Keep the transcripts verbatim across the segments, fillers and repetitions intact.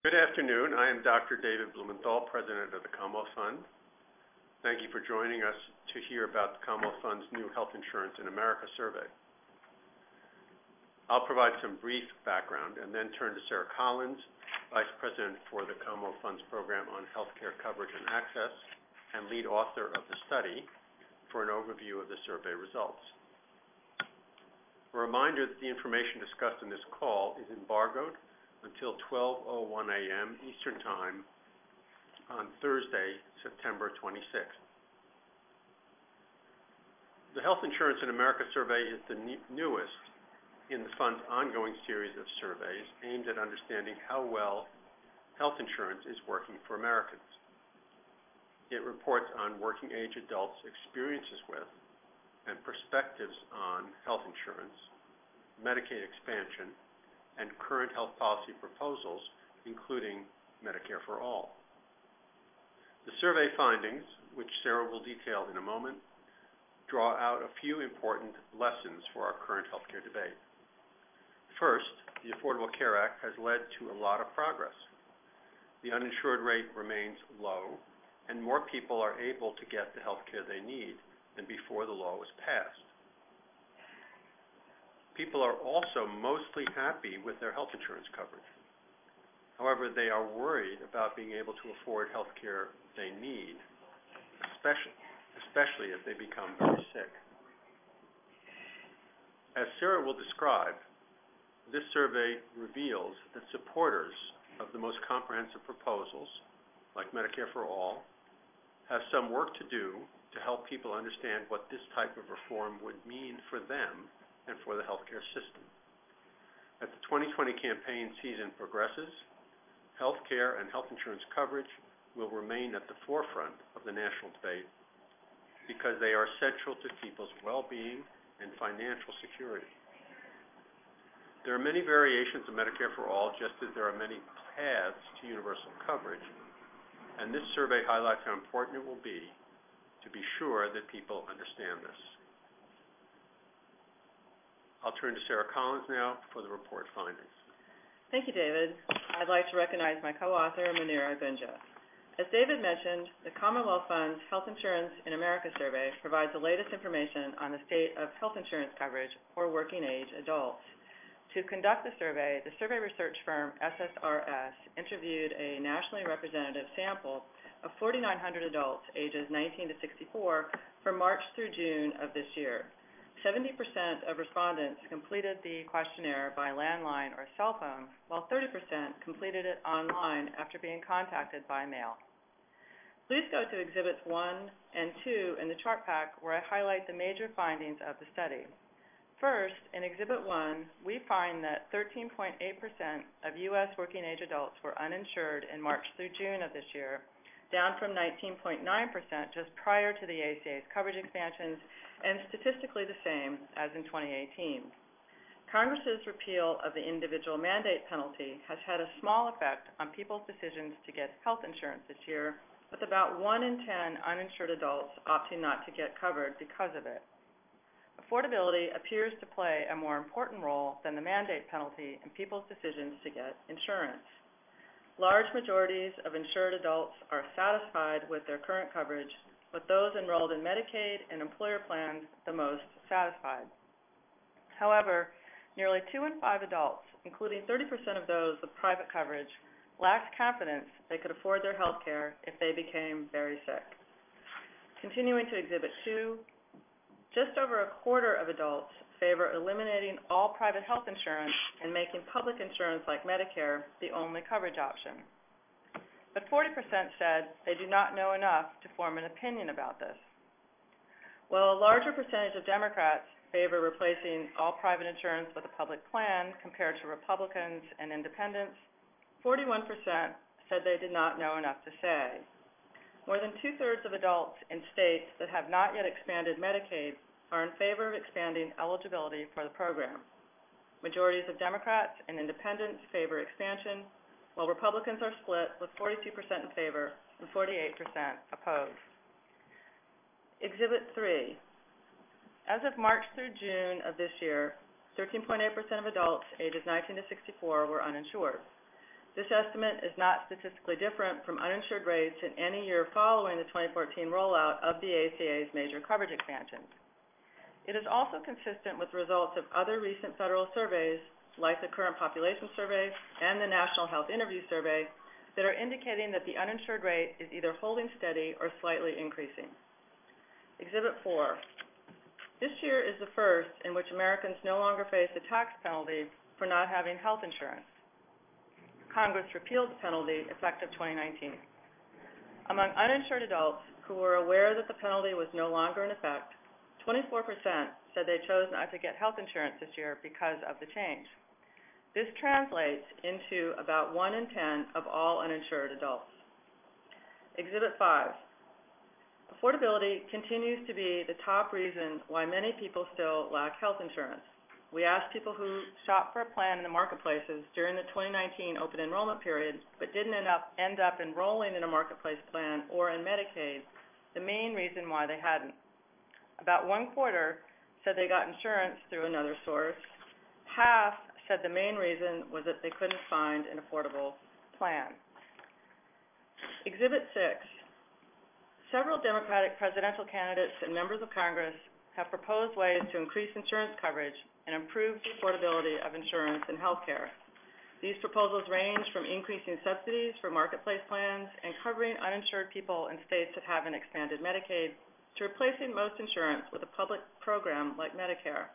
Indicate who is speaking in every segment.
Speaker 1: Good afternoon. I am Doctor David Blumenthal, President of the Commonwealth Fund. Thank you for joining us to hear about the Commonwealth Fund's new Health Insurance in America survey. I'll provide some brief background and then turn to Sarah Collins, Vice President for the Commonwealth Fund's program on healthcare coverage and access and lead author of the study, for an overview of the survey results. A reminder that the information discussed in this call is embargoed until twelve oh one a m Eastern Time on Thursday, September twenty-sixth. The Health Insurance in America survey is the newest in the Fund's ongoing series of surveys aimed at understanding how well health insurance is working for Americans. It reports on working-age adults' experiences with and perspectives on health insurance, Medicaid expansion, and current health policy proposals, including Medicare for All. The survey findings, which Sarah will detail in a moment, draw out a few important lessons for our current healthcare debate. First, the Affordable Care Act has led to a lot of progress. The uninsured rate remains low, and more people are able to get the health care they need than before the law was passed. People are also mostly happy with their health insurance coverage. However, they are worried about being able to afford health care they need, especially, especially if they become very sick. As Sarah will describe, this survey reveals that supporters of the most comprehensive proposals, like Medicare for All, have some work to do to help people understand what this type of reform would mean for them and for the healthcare system. As the twenty twenty campaign season progresses, healthcare and health insurance coverage will remain at the forefront of the national debate because they are central to people's well-being and financial security. There are many variations of Medicare for All, just as there are many paths to universal coverage, and this survey highlights how important it will be to be sure that people understand this. I'll turn to Sarah Collins now for the report findings.
Speaker 2: Thank you, David. I'd like to recognize my co-author, Munira Gunja. As David mentioned, the Commonwealth Fund's Health Insurance in America survey provides the latest information on the state of health insurance coverage for working-age adults. To conduct the survey, the survey research firm S S R S interviewed a nationally representative sample of four thousand nine hundred adults ages nineteen to sixty-four from March through June of this year. seventy percent of respondents completed the questionnaire by landline or cell phone, while thirty percent completed it online after being contacted by mail. Please go to Exhibits one and two in the chart pack, where I highlight the major findings of the study. First, in Exhibit one, we find that thirteen point eight percent of U S working-age adults were uninsured in March through June of this year, down from nineteen point nine percent just prior to the A C A's coverage expansions, and statistically the same as in twenty eighteen. Congress's repeal of the individual mandate penalty has had a small effect on people's decisions to get health insurance this year, with about one in ten uninsured adults opting not to get covered because of it. Affordability appears to play a more important role than the mandate penalty in people's decisions to get insurance. Large majorities of insured adults are satisfied with their current coverage, with those enrolled in Medicaid and employer plans the most satisfied. However, nearly two in five adults, including thirty percent of those with private coverage, lacked confidence they could afford their health care if they became very sick. Continuing to Exhibit two, just over a quarter of adults favor eliminating all private health insurance and making public insurance like Medicare the only coverage option. But forty percent said they do not know enough to form an opinion about this. While a larger percentage of Democrats favor replacing all private insurance with a public plan compared to Republicans and independents, forty-one percent said they did not know enough to say. More than two-thirds of adults in states that have not yet expanded Medicaid are in favor of expanding eligibility for the program. Majorities of Democrats and independents favor expansion, while Republicans are split with forty-two percent in favor and forty-eight percent opposed. Exhibit three. As of March through June of this year, thirteen point eight percent of adults ages nineteen to sixty-four were uninsured. This estimate is not statistically different from uninsured rates in any year following the twenty fourteen rollout of the A C A's major coverage expansions. It is also consistent with results of other recent federal surveys, like the Current Population Survey and the National Health Interview Survey, that are indicating that the uninsured rate is either holding steady or slightly increasing. Exhibit four. This year is the first in which Americans no longer face a tax penalty for not having health insurance. Congress repealed the penalty effective twenty nineteen. Among uninsured adults who were aware that the penalty was no longer in effect, twenty-four percent said they chose not to get health insurance this year because of the change. This translates into about one in ten of all uninsured adults. Exhibit five. Affordability continues to be the top reason why many people still lack health insurance. We asked people who shopped for a plan in the marketplaces during the twenty nineteen open enrollment period but didn't end up, end up enrolling in a marketplace plan or in Medicaid, the main reason why they hadn't. About one quarter said they got insurance through another source. Half said the main reason was that they couldn't find an affordable plan. Exhibit six. Several Democratic presidential candidates and members of Congress have proposed ways to increase insurance coverage and improve the affordability of insurance and health care. These proposals range from increasing subsidies for marketplace plans and covering uninsured people in states that haven't expanded Medicaid to replacing most insurance with a public program like Medicare.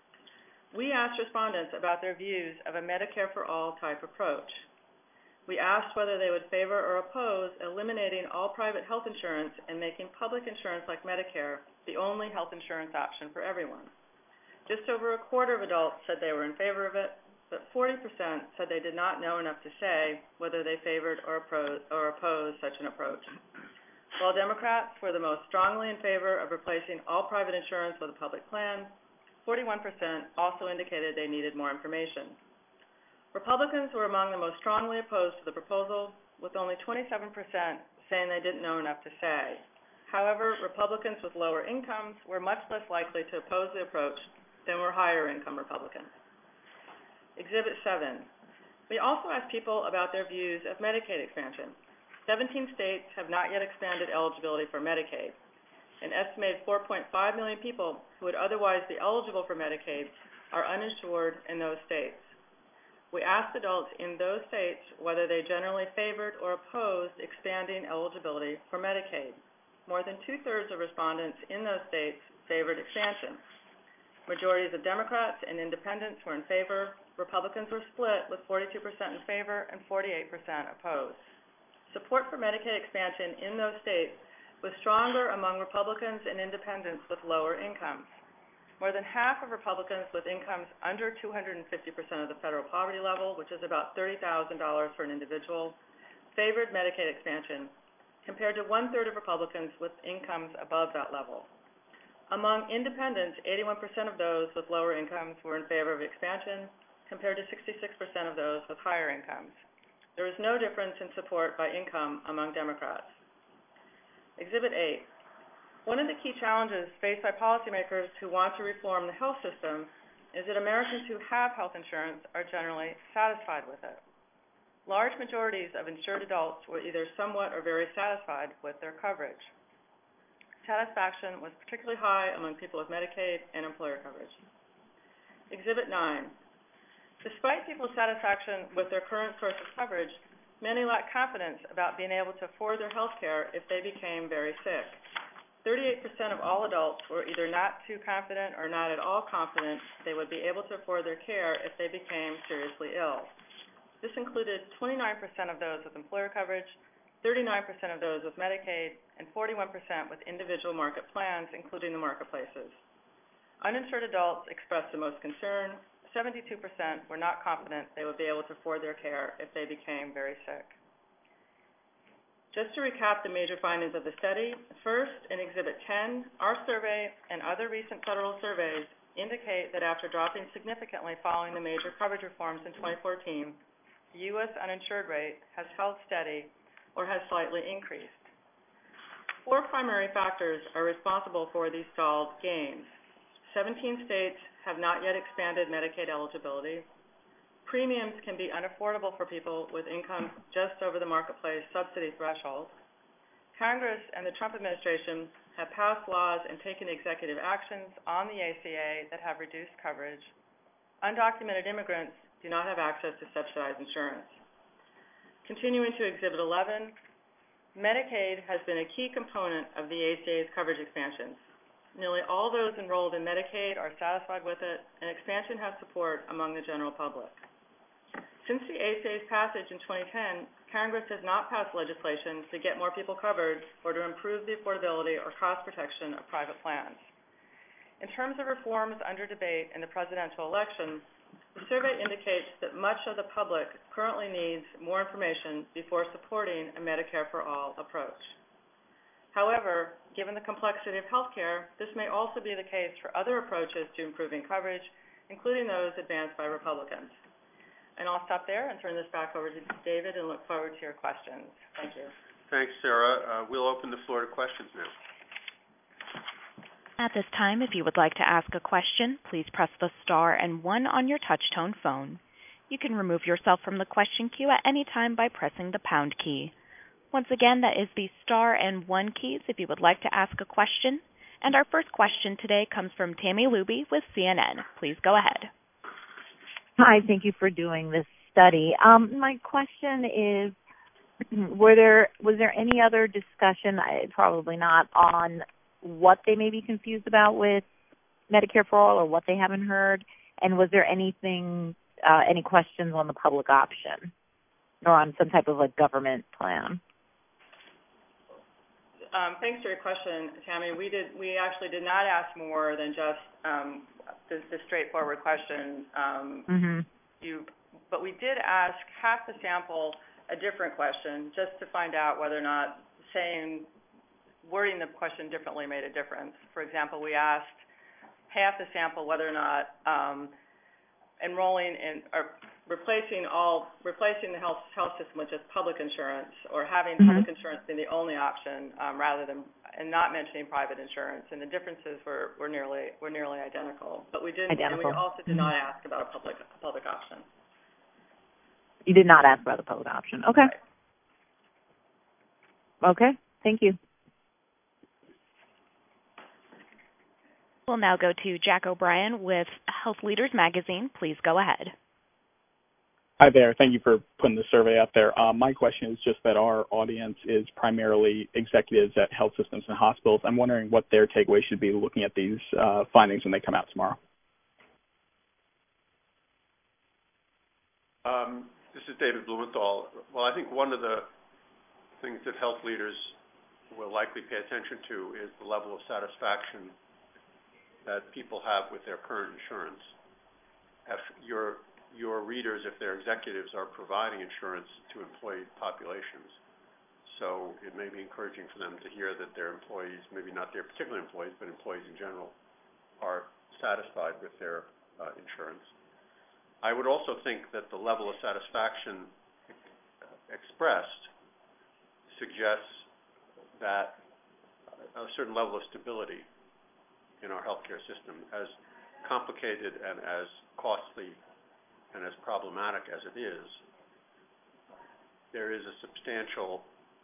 Speaker 2: We asked respondents about their views of a Medicare for all type approach. We asked whether they would favor or oppose eliminating all private health insurance and making public insurance like Medicare the only health insurance option for everyone. Just over a quarter of adults said they were in favor of it, but forty percent said they did not know enough to say whether they favored or opposed, or opposed such an approach. While Democrats were the most strongly in favor of replacing all private insurance with a public plan, forty-one percent also indicated they needed more information. Republicans were among the most strongly opposed to the proposal, with only twenty-seven percent saying they didn't know enough to say. However, Republicans with lower incomes were much less likely to oppose the approach than were higher-income Republicans. Exhibit seven. We also asked people about their views of Medicaid expansion. seventeen states have not yet expanded eligibility for Medicaid. An estimated four point five million people who would otherwise be eligible for Medicaid are uninsured in those states. We asked adults in those states whether they generally favored or opposed expanding eligibility for Medicaid. More than two-thirds of respondents in those states favored expansion. Majorities of Democrats and independents were in favor. Republicans were split, with forty-two percent in favor and forty-eight percent opposed. Support for Medicaid expansion in those states was stronger among Republicans and independents with lower incomes. More than half of Republicans with incomes under two hundred fifty percent of the federal poverty level, which is about thirty thousand dollars for an individual, favored Medicaid expansion, compared to one-third of Republicans with incomes above that level. Among independents, eighty-one percent of those with lower incomes were in favor of expansion, compared to sixty-six percent of those with higher incomes. There is no difference in support by income among Democrats. Exhibit eight. One of the key challenges faced by policymakers who want to reform the health system is that Americans who have health insurance are generally satisfied with it. Large majorities of insured adults were either somewhat or very satisfied with their coverage. Satisfaction was particularly high among people with Medicaid and employer coverage. Exhibit nine. Despite people's satisfaction with their current source of coverage, many lack confidence about being able to afford their health care if they became very sick. thirty-eight percent of all adults were either not too confident or not at all confident they would be able to afford their care if they became seriously ill. This included twenty-nine percent of those with employer coverage, thirty-nine percent of those with Medicaid, and forty-one percent with individual market plans, including the marketplaces. Uninsured adults expressed the most concern. seventy-two percent were not confident they would be able to afford their care if they became very sick. Just to recap the major findings of the study, first, in Exhibit ten, our survey and other recent federal surveys indicate that after dropping significantly following the major coverage reforms in twenty fourteen, the U S uninsured rate has held steady or has slightly increased. Four primary factors are responsible for these stalled gains. seventeen states have not yet expanded Medicaid eligibility. premiums can be unaffordable for people with income just over the marketplace subsidy threshold. Congress and the Trump administration have passed laws and taken executive actions on the A C A that have reduced coverage. Undocumented immigrants do not have access to subsidized insurance. Continuing to Exhibit eleven, Medicaid has been a key component of the A C A's coverage expansions. Nearly all those enrolled in Medicaid are satisfied with it, and expansion has support among the general public. Since the A C A's passage in twenty ten, Congress has not passed legislation to get more people covered or to improve the affordability or cost protection of private plans. In terms of reforms under debate in the presidential election, the survey indicates that much of the public currently needs more information before supporting a Medicare for All approach. However, given the complexity of health care, this may also be the case for other approaches to improving coverage, including those advanced by Republicans. And I'll stop there and turn this back over to David and look forward to your questions. Thank you.
Speaker 1: Thanks, Sarah. Uh, we'll open the floor to questions now.
Speaker 3: At this time, if you would like to ask a question, please press the star and one on your touch-tone phone. You can remove yourself from the question queue at any time by pressing the pound key. Once again, that is the star and one keys if you would like to ask a question. And our first question today comes from Tammy Luby with C N N. Please go ahead.
Speaker 4: Hi, thank you for doing this study. Um, my question is, were there was there any other discussion, I, probably not, on what they may be confused about with Medicare for All or what they haven't heard? And was there anything, uh, any questions on the public option or on some type of like government plan?
Speaker 2: Um, thanks for your question, Tammy. We did. We actually did not ask more than just um, the, the straightforward question. Um,
Speaker 4: mm-hmm.
Speaker 2: You, but we did ask half the sample a different question, just to find out whether or not saying, wording the question differently made a difference. For example, we asked half the sample whether or not um, enrolling in or replacing all replacing the health health system with just public insurance, or having
Speaker 4: mm-hmm.
Speaker 2: public insurance being the only option, um, rather than and not mentioning private insurance, and the differences were, were nearly were nearly identical. But we didn't,
Speaker 4: identical.
Speaker 2: and we also did
Speaker 4: mm-hmm.
Speaker 2: not ask about a public a public option.
Speaker 4: You did not ask about the public option. Okay.
Speaker 2: Right.
Speaker 4: Okay. Thank you.
Speaker 3: We'll now go to Jack O'Brien with Health Leaders Magazine. Please go ahead.
Speaker 5: Hi there. Thank you for putting the survey up there. Um, my question is just that our audience is primarily executives at health systems and hospitals. I'm wondering what their takeaway should be looking at these uh, findings when they come out tomorrow.
Speaker 1: Um, this is David Blumenthal. Well, I think one of the things that health leaders will likely pay attention to is the level of satisfaction that people have with their current insurance. If your your readers, if they're executives, are providing insurance to employee populations. So it may be encouraging for them to hear that their employees, maybe not their particular employees, but employees in general, are satisfied with their uh, insurance. I would also think that the level of satisfaction expressed suggests that a certain level of stability in our healthcare system, as complicated and as costly and as problematic as it is, there is a substantial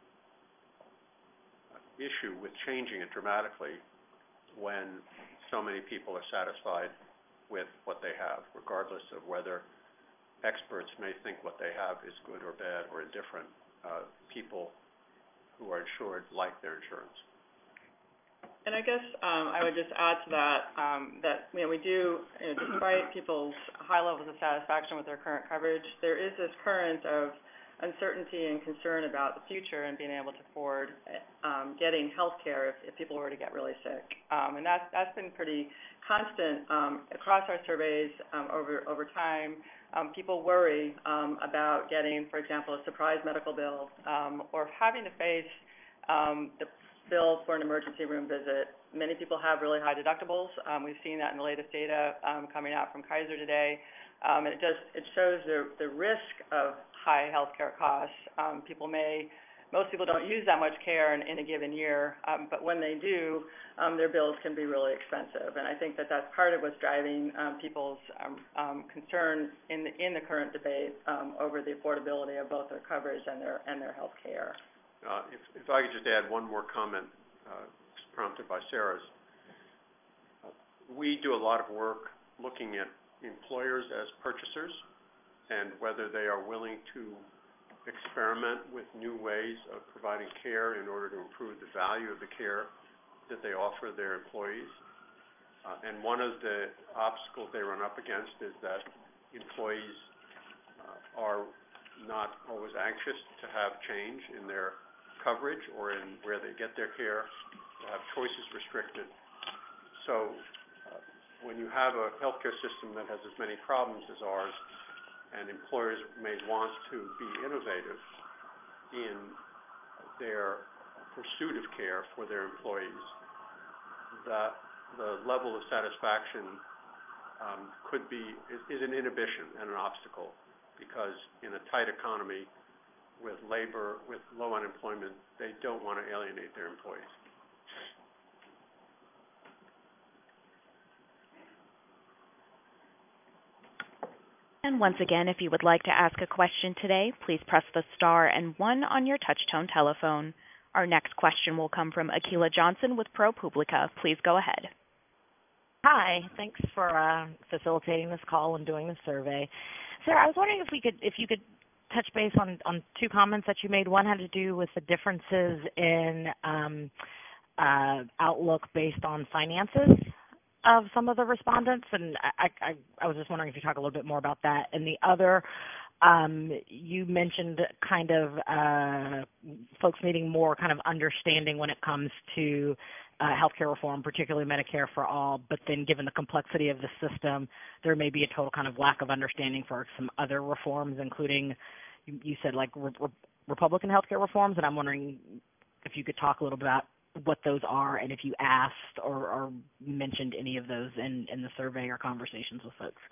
Speaker 1: issue with changing it dramatically when so many people are satisfied with what they have, regardless of whether experts may think what they have is good or bad or indifferent. Uh, people who are insured like their insurance.
Speaker 2: And I guess um, I would just add to that um, that you know, we do, you know, despite people's high levels of satisfaction with their current coverage, there is this current of uncertainty and concern about the future and being able to afford um, getting health care if, if people were to get really sick. Um, and that's, that's been pretty constant um, across our surveys um, over, over time. Um, people worry um, about getting, for example, a surprise medical bill um, or having to face um, the bill for an emergency room visit. Many people have really high deductibles. Um, we've seen that in the latest data um, coming out from Kaiser today. Um, and it just it shows the, the risk of high healthcare costs. Um, people may most people don't use that much care in, in a given year, um, but when they do, um, their bills can be really expensive. And I think that that's part of what's driving um, people's um, um, concern in the, in the current debate um, over the affordability of both their coverage and their and their health care.
Speaker 1: Uh, if, if I could just add one more comment, uh, prompted by Sarah's. Uh, we do a lot of work looking at employers as purchasers and whether they are willing to experiment with new ways of providing care in order to improve the value of the care that they offer their employees. Uh, and one of the obstacles they run up against is that employees uh, are not always anxious to have change in their coverage or in where they get their care, to have choices restricted. So uh, when you have a healthcare system that has as many problems as ours, and employers may want to be innovative in their pursuit of care for their employees, that the level of satisfaction um, could be is, is an inhibition and an obstacle, because in a tight economy with labor, with low unemployment, they don't want to alienate their employees.
Speaker 3: And once again, if you would like to ask a question today, please press the star and one on your touch-tone telephone. Our next question will come from Akila Johnson with ProPublica. Please go ahead.
Speaker 6: Hi, thanks for uh, facilitating this call and doing the survey. Sarah, I was wondering if we could, if you could touch base on, on two comments that you made. One had to do with the differences in um, uh, outlook based on finances of some of the respondents, and I, I, I was just wondering if you talk a little bit more about that. And the other, um, you mentioned kind of uh, folks needing more kind of understanding when it comes to uh, healthcare reform, particularly Medicare for all, but then given the complexity of the system, there may be a total kind of lack of understanding for some other reforms, including, you, you said like re- re- Republican healthcare reforms, and I'm wondering if you could talk a little bit about what those are, and if you asked or, or mentioned any of those in, in the survey or conversations with folks.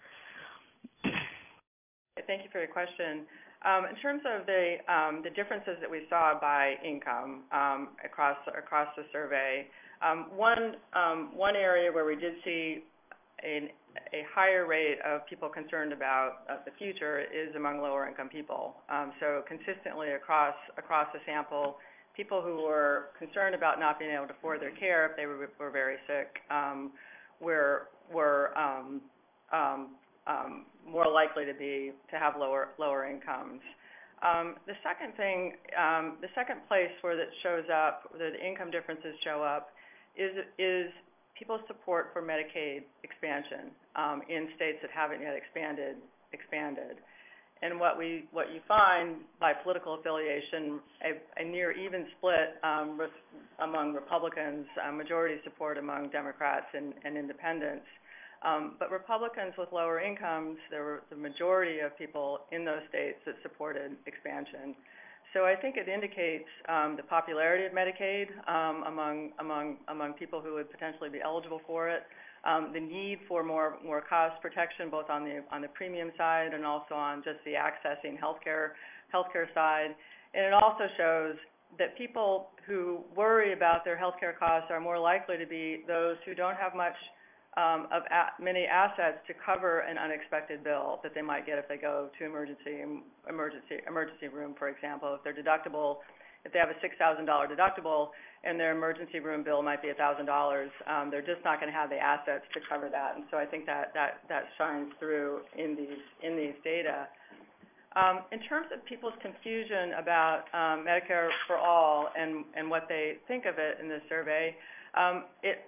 Speaker 2: Thank you for your question. Um, in terms of the um, the differences that we saw by income um, across across the survey, um, one um, one area where we did see a, a higher rate of people concerned about uh, the future is among lower income people. Um, so consistently across across the sample, people who were concerned about not being able to afford their care if they were, were very sick um, were were um, um, um, more likely to be to have lower lower incomes. Um, the second thing, um, the second place where that shows up, where the income differences show up, is is people's support for Medicaid expansion um, in states that haven't yet expanded expanded. And what we what you find by political affiliation, a, a near even split um, with, among Republicans, uh, majority support among Democrats and, and independents. Um, but Republicans with lower incomes, there were the majority of people in those states that supported expansion. So I think it indicates um, the popularity of Medicaid um, among among among people who would potentially be eligible for it. Um, the need for more more cost protection, both on the on the premium side and also on just the accessing healthcare healthcare side. And it also shows that people who worry about their healthcare costs are more likely to be those who don't have much um, of a- many assets to cover an unexpected bill that they might get if they go to emergency emergency emergency room, for example. If their deductible, if they have a six thousand dollars deductible and their emergency room bill might be one thousand dollars, um, they're just not going to have the assets to cover that. And so I think that that, that shines through in these in these data. Um, in terms of people's confusion about um, Medicare for All and, and what they think of it in this survey, um, it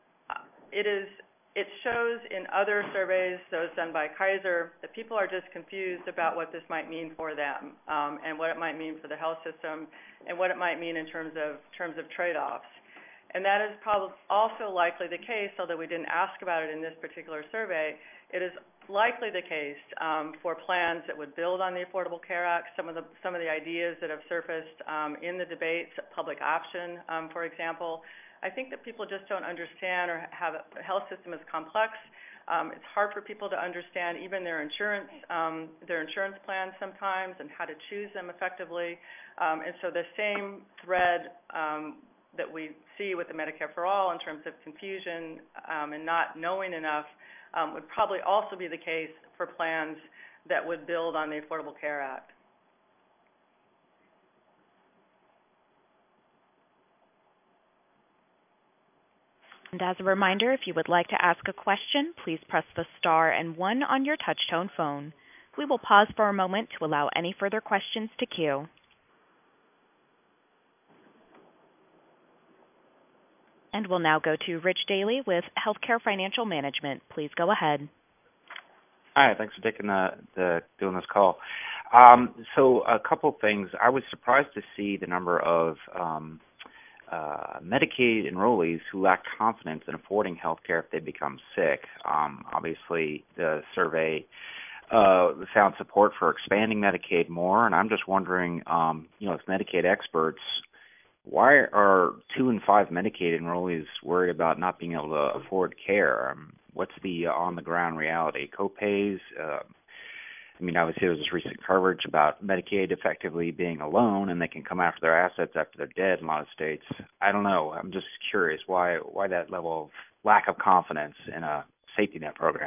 Speaker 2: it is it shows in other surveys, those done by Kaiser, that people are just confused about what this might mean for them um, and what it might mean for the health system and what it might mean in terms of terms of trade-offs. And that is probably also likely the case, although we didn't ask about it in this particular survey. It is likely the case um, for plans that would build on the Affordable Care Act. Some of the some of the ideas that have surfaced um, in the debates, public option, um, for example. I think that people just don't understand or have a health system is complex. Um, it's hard for people to understand even their insurance, um, their insurance plans sometimes and how to choose them effectively. Um, and so the same thread um, that we see with the Medicare for All in terms of confusion um, and not knowing enough um, would probably also be the case for plans that would build on the Affordable Care Act.
Speaker 3: And as a reminder, if you would like to ask a question, please press the star and one on your touch-tone phone. We will pause for a moment to allow any further questions to queue. And we'll now go to Rich Daly with Healthcare Financial Management. Please go ahead.
Speaker 7: Hi, thanks for taking the, the doing this call. Um, so a couple things. I was surprised to see the number of um, uh, Medicaid enrollees who lack confidence in affording health care if they become sick. Um, obviously, the survey uh, found support for expanding Medicaid more, and I'm just wondering, um, you know, as Medicaid experts, why are two in five Medicaid enrollees worried about not being able to afford care? Um, what's the uh, on-the-ground reality? Copays? Uh, I mean, obviously, there was this recent coverage about Medicaid effectively being a loan, and they can come after their assets after they're dead in a lot of states. I don't know. I'm just curious why why that level of lack of confidence in a safety net program.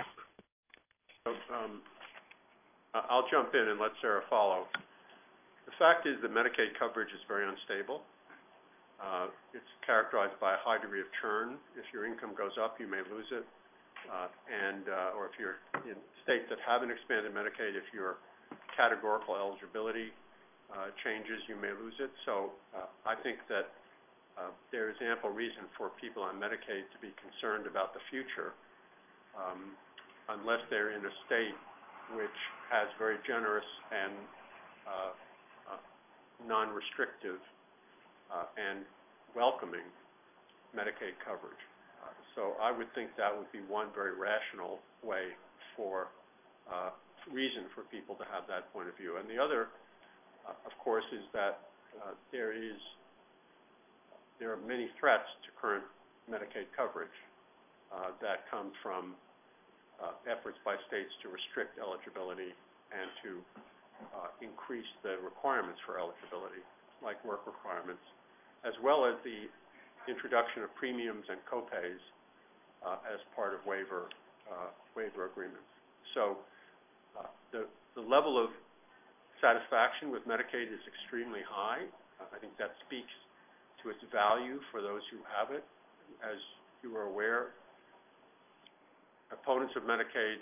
Speaker 1: Um, I'll jump in and let Sarah follow. The fact is that Medicaid coverage is very unstable. Uh, it's characterized by a high degree of churn. If your income goes up, you may lose it. Uh, and uh, or if you're in states that haven't expanded Medicaid, if your categorical eligibility uh, changes, you may lose it. So uh, I think that uh, there is ample reason for people on Medicaid to be concerned about the future, um, unless they're in a state which has very generous and uh, uh, non-restrictive Uh, and welcoming Medicaid coverage. Uh, so I would think that would be one very rational way for uh, reason for people to have that point of view. And the other, uh, of course, is that uh, there is there are many threats to current Medicaid coverage uh, that come from uh, efforts by states to restrict eligibility and to uh, increase the requirements for eligibility, like work requirements, as well as the introduction of premiums and copays uh, as part of waiver uh, waiver agreements. So uh, the, the level of satisfaction with Medicaid is extremely high. Uh, I think that speaks to its value for those who have it. As you are aware, opponents of Medicaid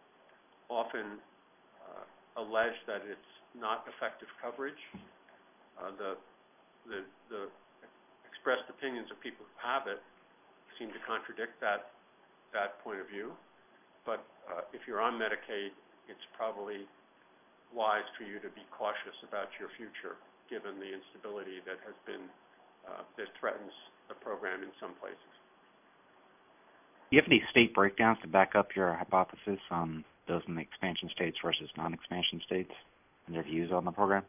Speaker 1: often uh, allege that it's not effective coverage. Uh, the, the, the expressed opinions of people who have it seem to contradict that, that point of view. But uh, if you're on Medicaid, it's probably wise for you to be cautious about your future, given the instability that has been, uh, that threatens the program in some places.
Speaker 7: Do you have any state breakdowns to back up your hypothesis on those in the expansion states versus non-expansion states and their views on the program?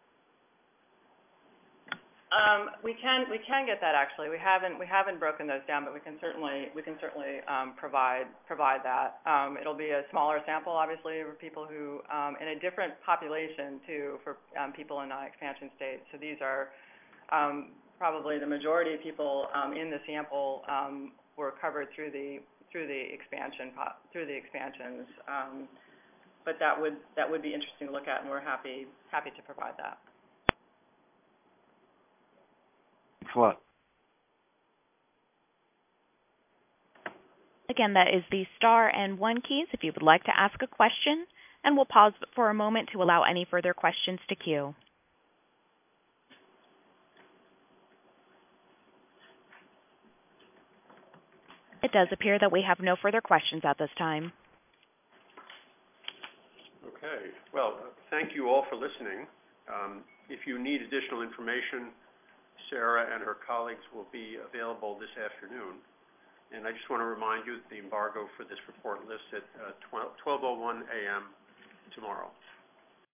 Speaker 2: Um, we can we can get that actually. We haven't we haven't broken those down, but we can certainly we can certainly um, provide provide that. Um, it'll be a smaller sample, obviously, for people who um, in a different population too, for um, people in non-expansion states. So these are um, probably the majority of people um, in the sample um, were covered through the through the expansion through the expansions. Um, but that would that would be interesting to look at, and we're happy happy to provide that.
Speaker 7: Thanks a lot.
Speaker 3: Again, that is the star and one keys if you would like to ask a question, and we'll pause for a moment to allow any further questions to queue. It does appear that we have no further questions at this time.
Speaker 1: Okay. Well, thank you all for listening. Um, if you need additional information, Sarah and her colleagues will be available this afternoon. And I just want to remind you that the embargo for this report lists at uh, twelve oh one a m tomorrow.